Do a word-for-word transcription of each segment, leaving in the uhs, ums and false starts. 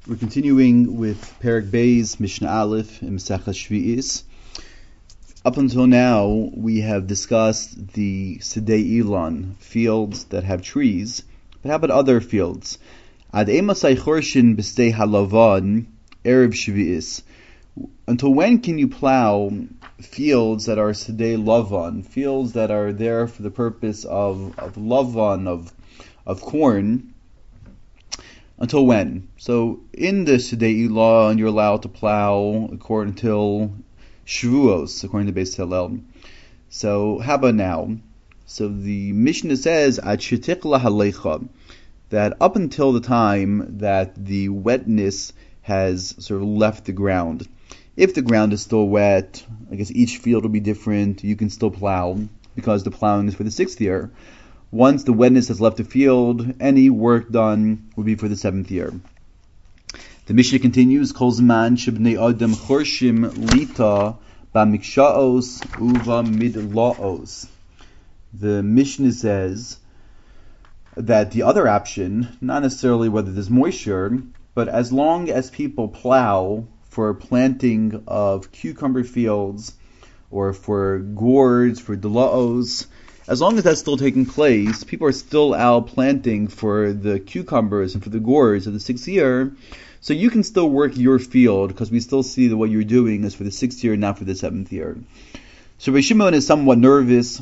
We're continuing with Perek Beis, Mishnah Aleph, in Maseches Shvi'is. Up until now, we have discussed the Sidei Elon, fields that have trees. But how about other fields? Ad emasai chorshin b'stei halavan, erev Shvi'is. Until when can you plow fields that are Sidei Lavan, fields that are there for the purpose of, of Lavan, of, of corn? Until when? So in the Sidei Elon, you're allowed to plow according until Shavuos, according to Beis Hillel. So how about now? So the Mishnah says Ad shetikla halecha, that up until the time that the wetness has sort of left the ground. If the ground is still wet, I guess each field will be different. You can still plow because the plowing is for the sixth year. Once the wetness has left the field, any work done would be for the seventh year. The Mishnah continues, Kol zman shebnei adam chorshim lita b'mikshaos uva midlaos. The Mishnah says that the other option, not necessarily whether there's moisture, but as long as people plow for planting of cucumber fields or for gourds, for delaos, as long as that's still taking place, people are still out planting for the cucumbers and for the gourds of the sixth year, so you can still work your field because we still see that what you're doing is for the sixth year, not for the seventh year. So Reb Shimon is somewhat nervous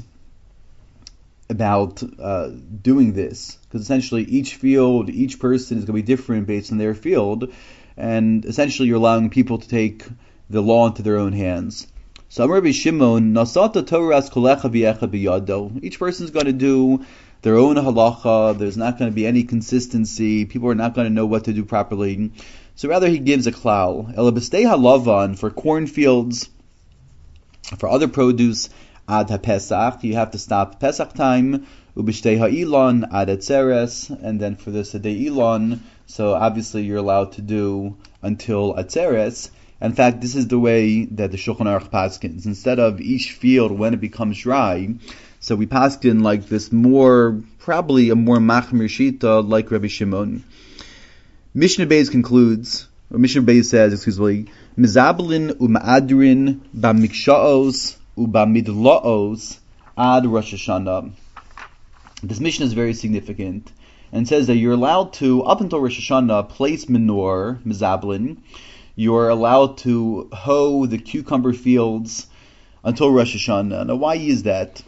about uh, doing this because essentially each field, each person is going to be different based on their field, and essentially you're allowing people to take the law into their own hands. So Rabbi Shimon, Nasata Torah's kolecha v'echa biyado. Each person's going to do their own halacha. There's not going to be any consistency. People are not going to know what to do properly. So rather he gives a klal. Ela b'stei halavan, for cornfields, for other produce, ad ha-pesach, you have to stop Pesach time. Ub'shtei ha'ilon, ad atzeres, and then for the Sidei Elon, so obviously you're allowed to do until atzeres. In fact, this is the way that the Shulchan Aruch paskins. Instead of each field when it becomes dry, so we paskin like this more, probably a more machmir shita like Rabbi Shimon. Mishnah Beis concludes, or Mishnah Beis says, excuse me, Mizablin u'ma'adrin ba'mikshaos u'ba'midlaos ad Rosh Hashanah. This Mishnah is very significant and says that you're allowed to, up until Rosh Hashanah, place manure, mizablin. You're allowed to hoe the cucumber fields until Rosh Hashanah. Now, why is that?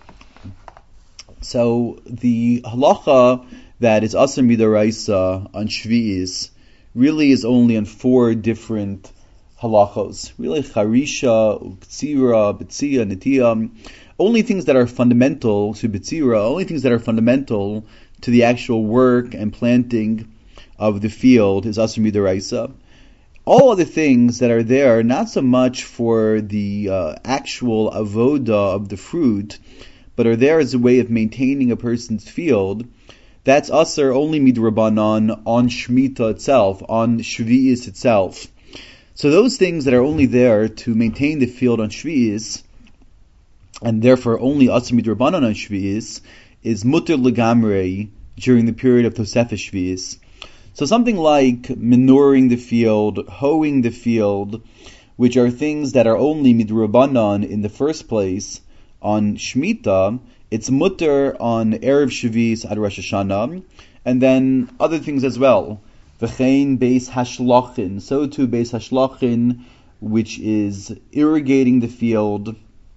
So, the halacha that is asar midaraisa on Shvi'is really is only on four different halachos. Really, charisha, uktsira, betzia, netiyah. Only things that are fundamental to betzira, only things that are fundamental to the actual work and planting of the field is asar midaraisa. All other things that are there, not so much for the uh, actual avoda of the fruit, but are there as a way of maintaining a person's field, that's asar only midrabanan on Shemitah itself, on Shvi'is itself. So those things that are only there to maintain the field on Shvi'is, and therefore only asar midrabanan on Shvi'is, is mutter legamrei during the period of Tosefes Shvi'is. So something like manuring the field, hoeing the field, which are things that are only midrabanan in the first place on Shemitah, it's mutter on Erev Shvi'is ad Rosh Hashanah, and then other things as well. V'chein beis hashlachin, so too beis hashlachin, which is irrigating the field.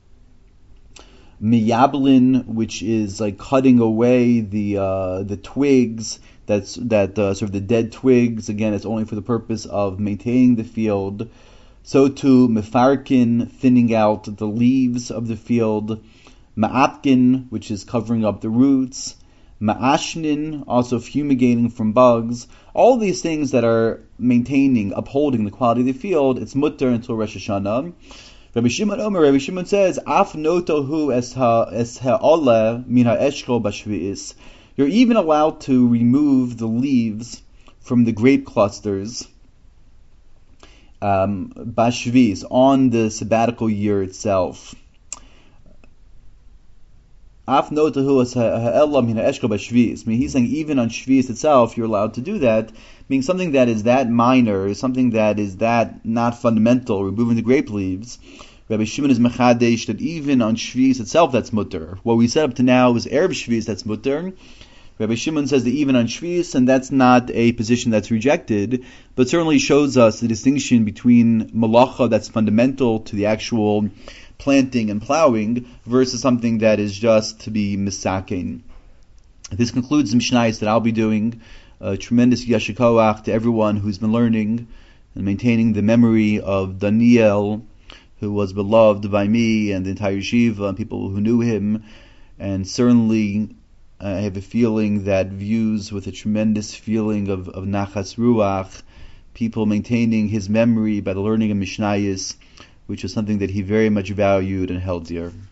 Miyablin, which is like cutting away the uh, the twigs, that's that uh, sort of the dead twigs. Again, it's only for the purpose of maintaining the field. So too, mefarkin, thinning out the leaves of the field. Ma'apkin, which is covering up the roots. Ma'ashnin, also fumigating from bugs. All these things that are maintaining, upholding the quality of the field, it's mutter until Rosh Hashanah. Rabbi Shimon Omer, Rabbi Shimon says, Af notohu es ha'ola min ha'eshkol b'shvi'is. You're even allowed to remove the leaves from the grape clusters um, b'shvi'is, on the sabbatical year itself. Af notahu as ha'elam hina eshka b'shvius. I mean, he's saying even on shvius itself, you're allowed to do that, meaning something that is that minor, something that is that not fundamental, removing the grape leaves. Rabbi Shimon is mechadesh that even on shvius itself, that's mutter. What we said up to now is erev shvius, that's mutter. Rabbi Shimon says that even on shvius, and that's not a position that's rejected, but certainly shows us the distinction between malacha that's fundamental to the actual planting and plowing versus something that is just to be misakein. This concludes the Mishnayos that I'll be doing. A tremendous yashikoach to everyone who's been learning and maintaining the memory of Daniel, who was beloved by me and the entire yeshiva and people who knew him, and certainly I have a feeling that views with a tremendous feeling of, of nachas ruach, people maintaining his memory by the learning of Mishnayos, which is something that he very much valued and held dear.